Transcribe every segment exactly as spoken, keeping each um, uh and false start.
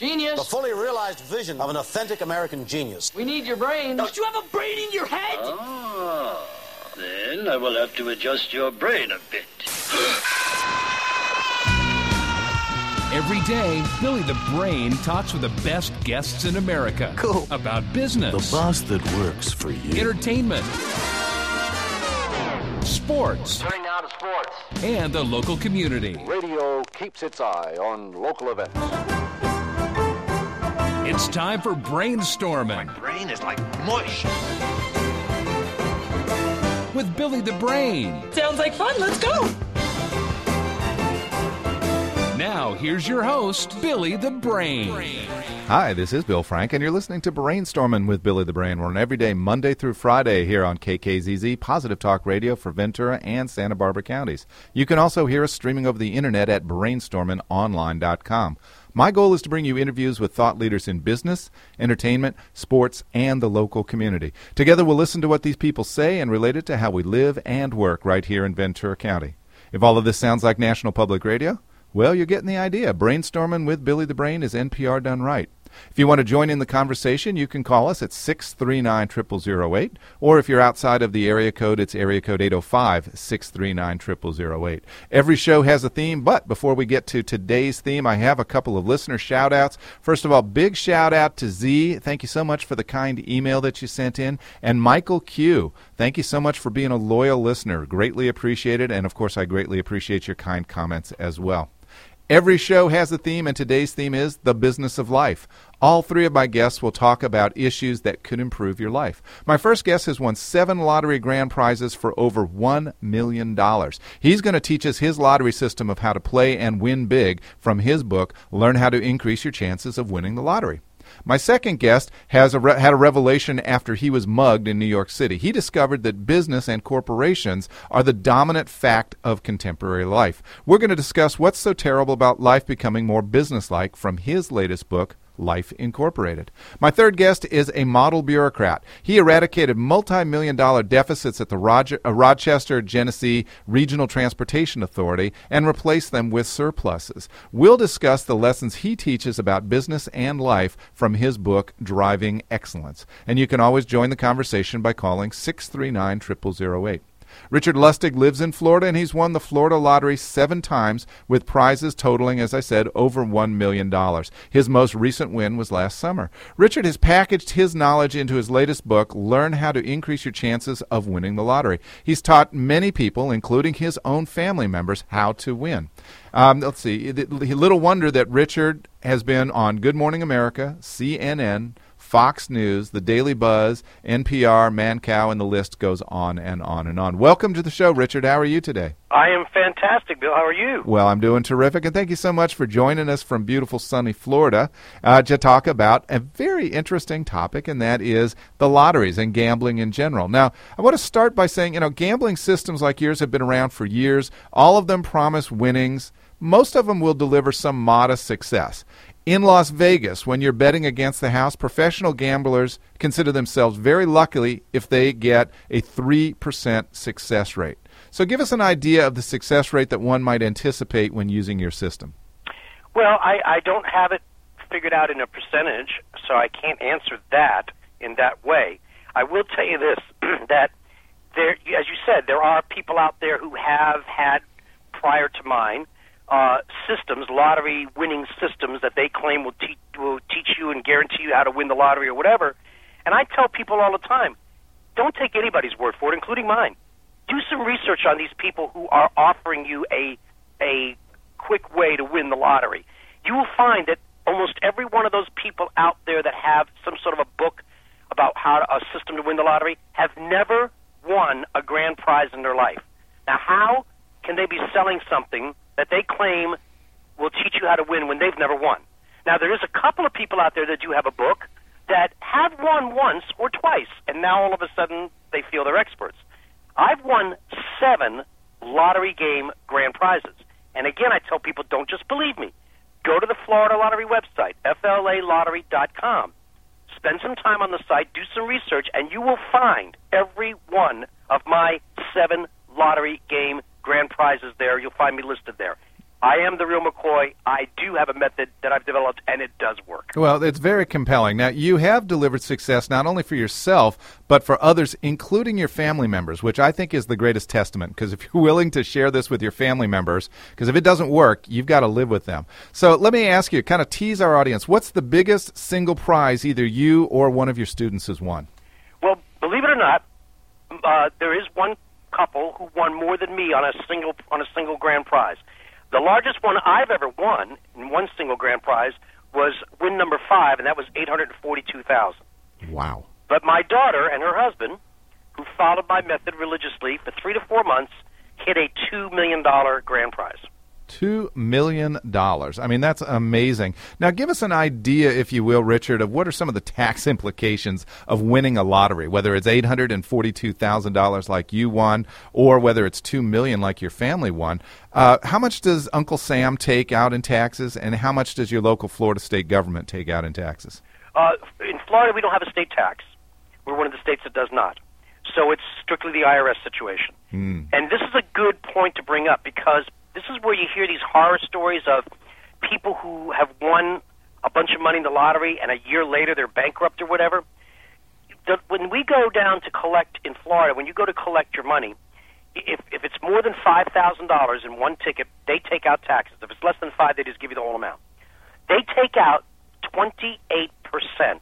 Genius. The fully realized vision of an authentic American genius. We need your brain. Don't you have a brain in your head? Ah, then I will have to adjust your brain a bit. Every day, Billy the Brain talks with the best guests in America. Cool. About business. The boss that works for you. Entertainment. Sports. Turning now to sports. And the local community. Radio keeps its eye on local events. It's time for Brainstorming. My brain is like mush. With Billy the Brain. Sounds like fun. Let's go. Now, here's your host, Billy the Brain. Hi, this is Bill Frank, and you're listening to Brainstorming with Billy the Brain. We're on every day, Monday through Friday, here on K K Z Z, Positive Talk Radio for Ventura and Santa Barbara counties. You can also hear us streaming over the internet at brainstorming online dot com. My goal is to bring you interviews with thought leaders in business, entertainment, sports, and the local community. Together, we'll listen to what these people say and relate it to how we live and work right here in Ventura County. If all of this sounds like National Public Radio, well, you're getting the idea. Brainstorming with Billy the Brain is N P R done right. If you want to join in the conversation, you can call us at six three nine, zero zero zero eight, or if you're outside of the area code, it's area code eight oh five, six three nine, zero zero zero eight. Every show has a theme, but before we get to today's theme, I have a couple of listener shout-outs. First of all, big shout-out to Z. Thank you so much for the kind email that you sent in. And Michael Q. Thank you so much for being a loyal listener. Greatly appreciated, and of course, I greatly appreciate your kind comments as well. Every show has a theme, and today's theme is the business of life. All three of my guests will talk about issues that could improve your life. My first guest has won seven lottery grand prizes for over one million dollars. He's going to teach us his lottery system of how to play and win big from his book, Learn How to Increase Your Chances of Winning the Lottery. My second guest has a re- had a revelation after he was mugged in New York City. He discovered that business and corporations are the dominant fact of contemporary life. We're going to discuss what's so terrible about life becoming more businesslike from his latest book, Life Incorporated. My third guest is a model bureaucrat. He eradicated multi-million dollar deficits at the Roger, uh, Rochester, Genesee Regional Transportation Authority and replaced them with surpluses. We'll discuss the lessons he teaches about business and life from his book, Driving Excellence. And you can always join the conversation by calling six three nine, zero zero zero eight. Richard Lustig lives in Florida, and he's won the Florida Lottery seven times with prizes totaling, as I said, over one million dollars. His most recent win was last summer. Richard has packaged his knowledge into his latest book, Learn How to Increase Your Chances of Winning the Lottery. He's taught many people, including his own family members, how to win. Um, let's see. Little wonder that Richard has been on Good Morning America, C N N, Fox News, The Daily Buzz, N P R, Mancow, and the list goes on and on and on. Welcome to the show, Richard. How are you today? I am fantastic, Bill. How are you? Well, I'm doing terrific, and thank you so much for joining us from beautiful, sunny Florida uh, to talk about a very interesting topic, and that is the lotteries and gambling in general. Now, I want to start by saying, you know, gambling systems like yours have been around for years. All of them promise winnings. Most of them will deliver some modest success. In Las Vegas, when you're betting against the house, professional gamblers consider themselves very lucky if they get a three percent success rate. So give us an idea of the success rate that one might anticipate when using your system. Well, I, I don't have it figured out in a percentage, so I can't answer that in that way. I will tell you this, that there, as you said, there are people out there who have had, prior to mine, Uh, systems, lottery winning systems that they claim will, te- will teach you and guarantee you how to win the lottery or whatever. And I tell people all the time, don't take anybody's word for it, including mine. Do some research on these people who are offering you a a quick way to win the lottery. You will find that almost every one of those people out there that have some sort of a book about how to, a system to win the lottery have never won a grand prize in their life. Now, how can they be selling something that they claim will teach you how to win when they've never won? Now, there is a couple of people out there that do have a book that have won once or twice, and now all of a sudden they feel they're experts. I've won seven lottery game grand prizes. And again, I tell people, don't just believe me. Go to the Florida Lottery website, F L A lottery dot com. Spend some time on the site, do some research, and you will find every one of my seven lottery game grand prizes there. You'll find me listed there. I am the real McCoy. I do have a method that I've developed, and it does work. Well, it's very compelling. Now, you have delivered success not only for yourself, but for others, including your family members, which I think is the greatest testament, because if you're willing to share this with your family members, because if it doesn't work, you've got to live with them. So let me ask you, kind of tease our audience, what's the biggest single prize either you or one of your students has won? Well, believe it or not, uh, there is one couple who won more than me on a single on a single grand prize. The largest one I've ever won in one single grand prize was win number five, and that was eight hundred forty-two thousand dollars. Wow. But my daughter and her husband, who followed my method religiously for three to four months, hit a two million dollars grand prize. Two million dollars. I mean, that's amazing. Now, give us an idea, if you will, Richard, of what are some of the tax implications of winning a lottery, whether it's eight hundred forty-two thousand dollars like you won, or whether it's two million dollars like your family won. Uh, how much does Uncle Sam take out in taxes, and how much does your local Florida state government take out in taxes? Uh, in Florida, we don't have a state tax. We're one of the states that does not. So it's strictly the I R S situation. Mm. And this is a good point to bring up, because this is where you hear these horror stories of people who have won a bunch of money in the lottery and a year later they're bankrupt or whatever. The, when we go down to collect in Florida, when you go to collect your money, if, if it's more than five thousand dollars in one ticket, they take out taxes. If it's less than five, they just give you the whole amount. They take out twenty-eight percent.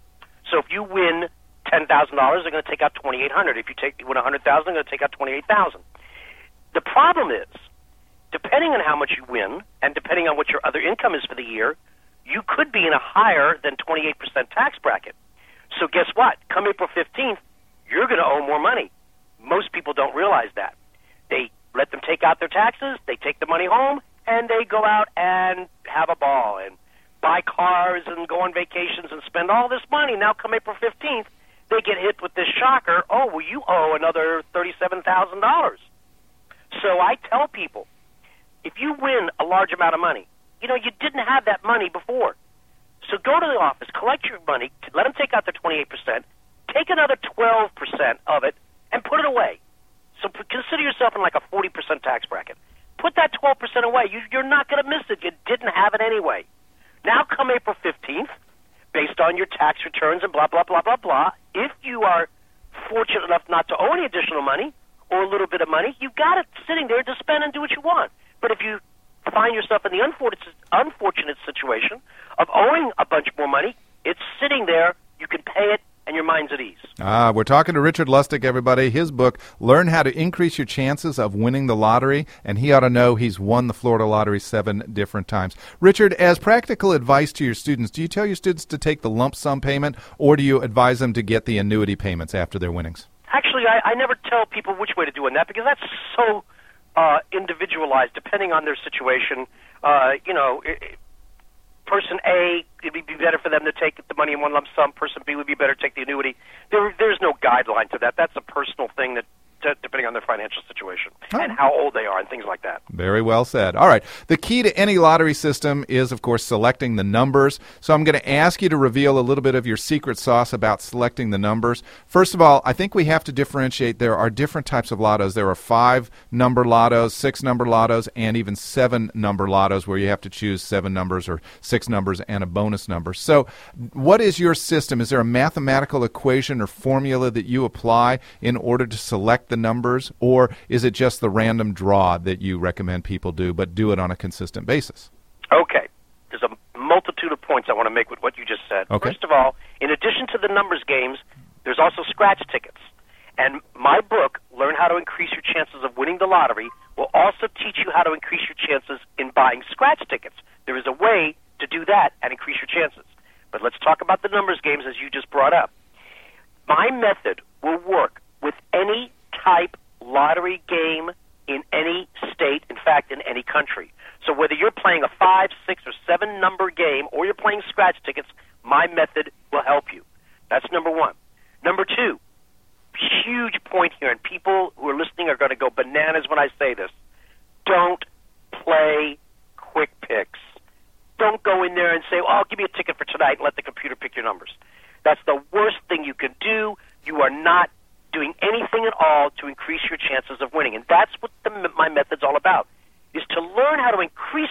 So if you win ten thousand dollars, they're going to take out twenty-eight hundred dollars. If you take you win one hundred thousand dollars, they're going to take out twenty-eight thousand dollars. The problem is, depending on how much you win and depending on what your other income is for the year, you could be in a higher than twenty-eight percent tax bracket. So guess what? Come April fifteenth, you're going to owe more money. Most people don't realize that. They let them take out their taxes, they take the money home, and they go out and have a ball and buy cars and go on vacations and spend all this money. Now come April fifteenth, they get hit with this shocker, oh, well, you owe another thirty-seven thousand dollars. So I tell people, if you win a large amount of money, you know, you didn't have that money before. So go to the office, collect your money, let them take out the twenty-eight percent, take another twelve percent of it, and put it away. So consider yourself in like a forty percent tax bracket. Put that twelve percent away. You, you're not going to miss it. You didn't have it anyway. Now come April fifteenth, based on your tax returns and blah, blah, blah, blah, blah, if you are fortunate enough not to owe any additional money or a little bit of money, you've got it sitting there to spend and do what you want. But if you find yourself in the unfortunate, unfortunate situation of owing a bunch more money, it's sitting there, you can pay it, and your mind's at ease. Ah, we're talking to Richard Lustig, everybody. His book, Learn How to Increase Your Chances of Winning the Lottery, and he ought to know he's won the Florida Lottery seven different times. Richard, as practical advice to your students, do you tell your students to take the lump sum payment, or do you advise them to get the annuity payments after their winnings? Actually, I, I never tell people which way to do it, that because that's so uh, individualized, depending on their situation. Uh, you know, it, Person A, it would be better for them to take the money in one lump sum. Person B would be better to take the annuity. There, there's no guideline to that. That's a personal thing that, to, depending on their financial situation oh. and how old they are and things like that. Very well said. All right. The key to any lottery system is, of course, selecting the numbers. So I'm going to ask you to reveal a little bit of your secret sauce about selecting the numbers. First of all, I think we have to differentiate. There are different types of lottos. There are five-number lottos, six-number lottos, and even seven-number lottos where you have to choose seven numbers or six numbers and a bonus number. So what is your system? Is there a mathematical equation or formula that you apply in order to select the numbers, or is it just the random draw that you recommend people do, but do it on a consistent basis? Okay. There's a multitude of points I want to make with what you just said. Okay. First of all, in addition to the numbers games, there's also scratch tickets. And my book, Learn How to Increase Your Chances of Winning the Lottery, will also teach you how to increase your chances in buying scratch tickets. There is a way to do that and increase your chances. But let's talk about the numbers games as you just brought up. My method will work with any type lottery game in any state, in fact, in any country. So whether you're playing a five, six, or seven number game or you're playing scratch tickets, my method will help you. That's number one. Number two, huge point here, and people who are listening are going to go bananas when I say this. Don't play quick picks. Don't go in there and say, oh, give me a ticket for tonight and let the computer pick your numbers. That's the worst thing you can do. You are not doing anything at all to increase your chances of winning. And that's what the, my method's all about, is to learn how to increase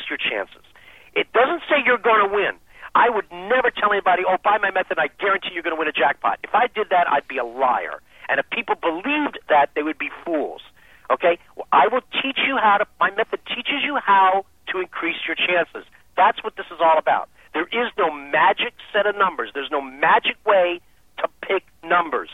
I would never tell anybody, oh, buy my method, I guarantee you're going to win a jackpot. If I did that, I'd be a liar. And if people believed that, they would be fools. Okay? Well, I will teach you how to, my method teaches you how to increase your chances. That's what this is all about. There is no magic set of numbers. There's no magic way to pick numbers.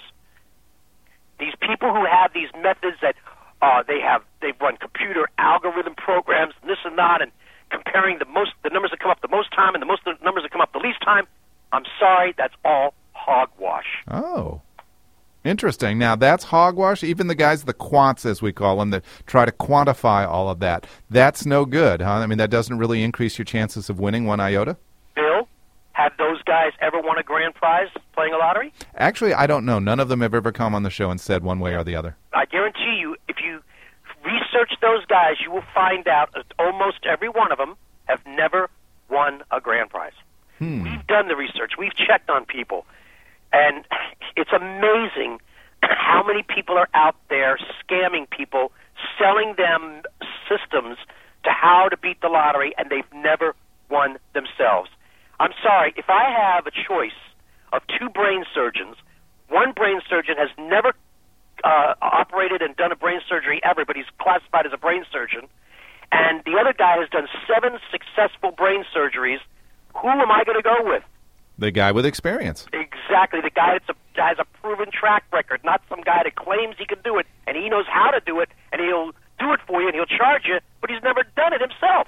These people who have these methods that uh, they have, they've run computer algorithm programs, and this and that, and comparing the most, the numbers that come up the most time and the most the numbers that come up the least time. I'm sorry, that's all hogwash. Oh, interesting. Now that's hogwash. Even the guys, the quants as we call them, that try to quantify all of that. That's no good, huh? I mean, that doesn't really increase your chances of winning one iota. Bill, have those guys ever won a grand prize playing a lottery? Actually, I don't know. None of them have ever come on the show and said one way or the other. I guarantee you, if you research those guys, you will find out that almost every one of them have never won a grand prize. Hmm. We've done the research. We've checked on people. And it's amazing how many people are out there scamming people, selling them systems to how to beat the lottery, and they've never won themselves. I'm sorry, if I have a choice of two brain surgeons, one brain surgeon has never uh, operated and done a brain surgery ever, but he's classified as a brain surgeon, and the other guy has done seven successful brain surgeries, who am I going to go with? The guy with experience. Exactly, the guy that's a, has a proven track record, not some guy that claims he can do it, and he knows how to do it, and he'll do it for you, and he'll charge you, but he's never done it himself.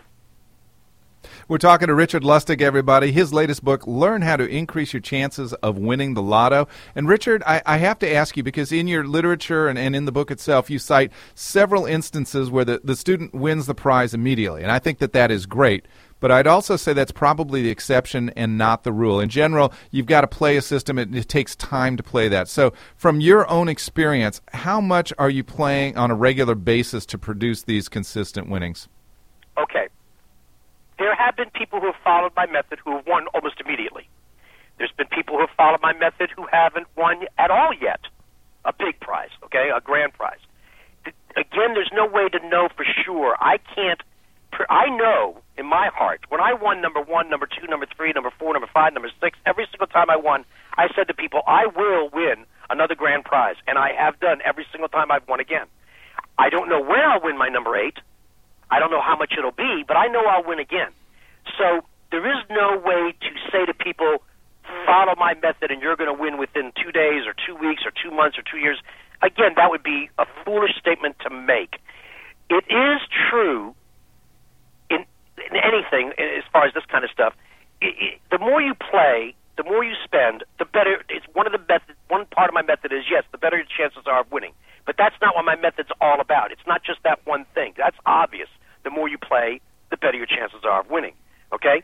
We're talking to Richard Lustig, everybody. His latest book, Learn How to Increase Your Chances of Winning the Lotto. And Richard, I, I have to ask you, because in your literature and, and in the book itself, you cite several instances where the, the student wins the prize immediately. And I think that that is great. But I'd also say that's probably the exception and not the rule. In general, you've got to play a system. It, it takes time to play that. So from your own experience, how much are you playing on a regular basis to produce these consistent winnings? Okay. There have been people who have followed my method who have won almost immediately. There's been people who have followed my method who haven't won at all yet a big prize, okay, a grand prize. Again, there's no way to know for sure. I can't, I know in my heart, when I won number one, number two, number three, number four, number five, number six, every single time I won, I said to people, I will win another grand prize, and I have done every single time I've won again. I don't know when I'll win my number eight. I don't know how much it'll be, but I know I'll win again. So there is no way to say to people, follow my method and you're going to win within two days or two weeks or two months or two years. Again, that would be a foolish statement to make. It is true in, in anything, as far as this kind of stuff, it, it, the more you play, the more you spend, the better. It's one of the method, one part of my method is, yes, the better your chances are of winning. But that's not what my method's all about. It's not just that one thing. That's obvious. The more you play, the better your chances are of winning, okay?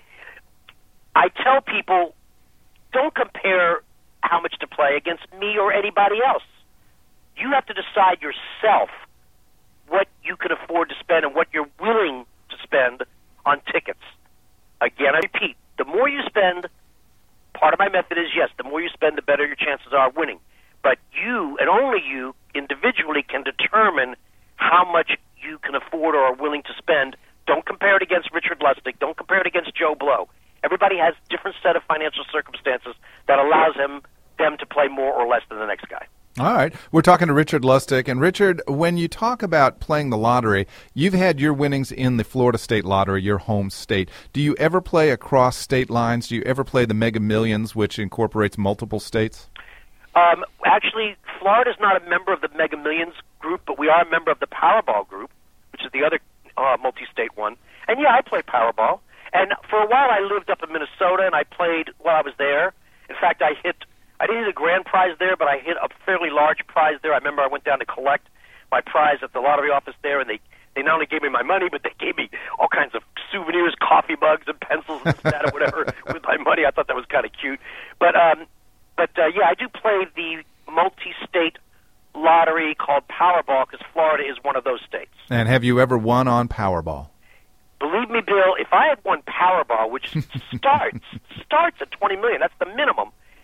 I tell people, don't compare how much to play against me or anybody else. You have to decide yourself what you can afford to spend and what you're willing to spend on tickets. Again, I repeat, the more you spend, part of my method is, yes, the more you spend, the better your chances are of winning. But you, and only you, individually can determine how much you can afford or are willing to spend. Don't compare it against Richard Lustig. Don't compare it against Joe Blow. Everybody has a different set of financial circumstances that allows them, them to play more or less than the next guy. All right. We're talking to Richard Lustig. And, Richard, when you talk about playing the lottery, you've had your winnings in the Florida State Lottery, your home state. Do you ever play across state lines? Do you ever play the Mega Millions, which incorporates multiple states? Um, actually, Florida's not a member of the Mega Millions group, but we are a member of the Powerball group, which is the other uh, multi-state one. And, yeah, I play Powerball. And for a while I lived up in Minnesota, and I played while I was there. In fact, I hit I didn't hit a grand prize there, but I hit a fairly large prize there. I remember I went down to collect my prize at the lottery office there, and they, they not only gave me my money, but they gave me all kinds of souvenirs, coffee mugs and pencils and that or whatever with my money. I thought that was kind of cute. But, um, but uh, yeah, I do play the multi-state lottery called Powerball because Florida is one of those states. And have you ever won on Powerball? Believe me, Bill, if I had won Powerball, which starts starts at twenty million dollars, that's the minimum.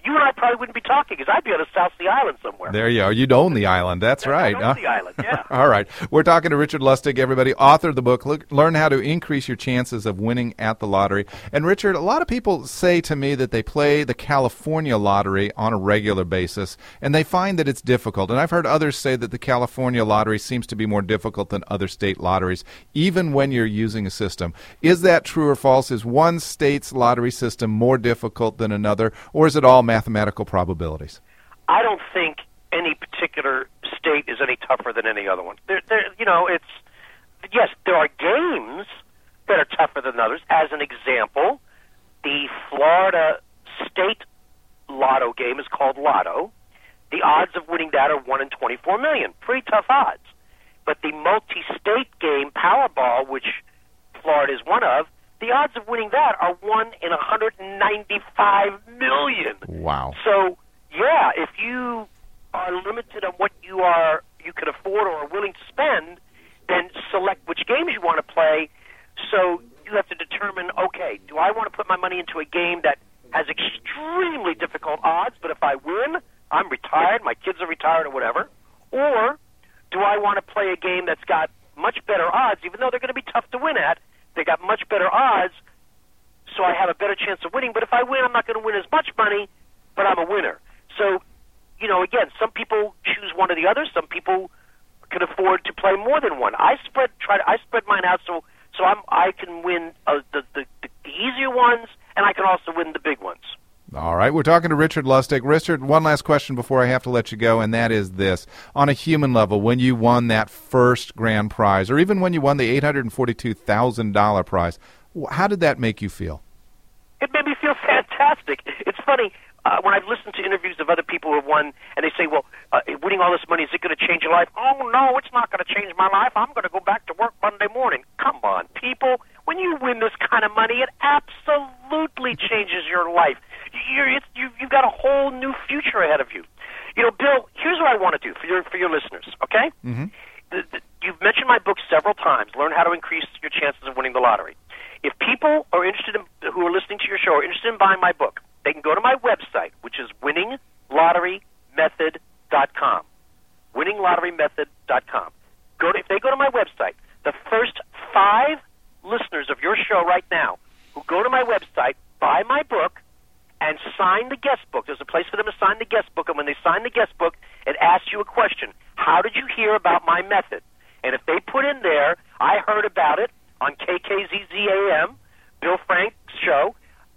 you and I probably wouldn't be talking because I'd be on a South Sea Island somewhere. There you are. You'd own the island. That's right. I'd own the island, yeah. All right. We're talking to Richard Lustig, everybody, author of the book, Look, Learn How to Increase Your Chances of Winning at the Lottery. And, Richard, a lot of people say to me that they play the California lottery on a regular basis, and they find that it's difficult. And I've heard others say that the California lottery seems to be more difficult than other state lotteries, even when you're using a system. Is that true or false? Is one state's lottery system more difficult than another, or is it all mathematical probabilities? I don't think any particular state is any tougher than any other one. There, there, you know, it's yes, there are games that are tougher than others. As an example, the Florida State Lotto game is called Lotto. The odds of winning that are one in twenty-four million. Pretty tough odds. But the multi-state game Powerball, which Florida is one of, the odds of winning that are one in one hundred ninety-five million. Wow. So, yeah, if you are limited on what you are you can afford or are willing to spend, then select which games you want to play. So you have to determine, okay, do I want to put my money into a game that has extremely difficult odds, but if I win, I'm retired, my kids are retired or whatever, or do I want to play a game that's got much better odds, even though they're going to be tough to win at, they got much better odds, so I have a better chance of winning, but if I win, I'm not going to win as much money, but I'm a winner. So, you know, again, some people choose one or the other. Some people can afford to play more than one. I spread try to, I spread mine out so so I'm I can win uh, the, the the easier ones, and I can also win the big ones. All right, we're talking to Richard Lustig. Richard, one last question before I have to let you go, and that is this. On a human level, when you won that first grand prize, or even when you won the eight hundred forty-two thousand dollars prize, how did that make you feel? It made me feel fantastic. It's funny. Uh, when I've listened to interviews of other people who have won, and they say, well, uh, winning all this money, is it going to change your life? Oh, no, it's not going to change my life. I'm going to go back to work Monday morning. Come on, people. When you win this kind of money, it absolutely changes your life. You're, it's, you, you've got a whole new future ahead of you. You know, Bill, here's what I want to do for your, for your listeners, okay? Mm-hmm. The, the, you've mentioned my book several times, Learn How to Increase Your Chances of Winning the Lottery. If people are interested in, who are listening to your show are interested in buying my book, they can go to my website, which is winning lottery method dot com. winning lottery method dot com. Go to, if they go to my website, the first five listeners of your show right now who go to my website, buy my book, and sign the guest book. There's a place for them to sign the guest book, and when they sign the guest book, it asks you a question. How did you hear about my method? And if they put in there, I heard about it on K K Z Z A M, Bill Frank's show,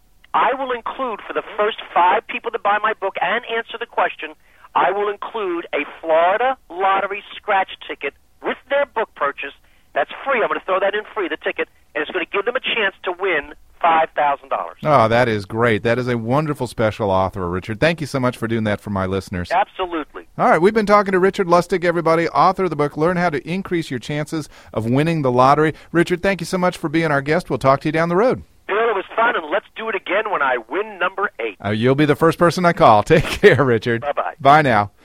I will include for the first five people that buy my book and answer the question, I will include a Florida Lottery scratch ticket with their book purchase. That's free. I'm going to throw that in free, the ticket, and it's going to give them a chance to win five thousand dollars. Oh, that is great. That is a wonderful special offer, Richard. Thank you so much for doing that for my listeners. Absolutely. All right, we've been talking to Richard Lustig, everybody, author of the book, Learn How to Increase Your Chances of Winning the Lottery. Richard, thank you so much for being our guest. We'll talk to you down the road. Bill, it was fun, and let's do it again when I win number eight. Uh, you'll be the first person I call. Take care, Richard. Bye-bye. Bye now.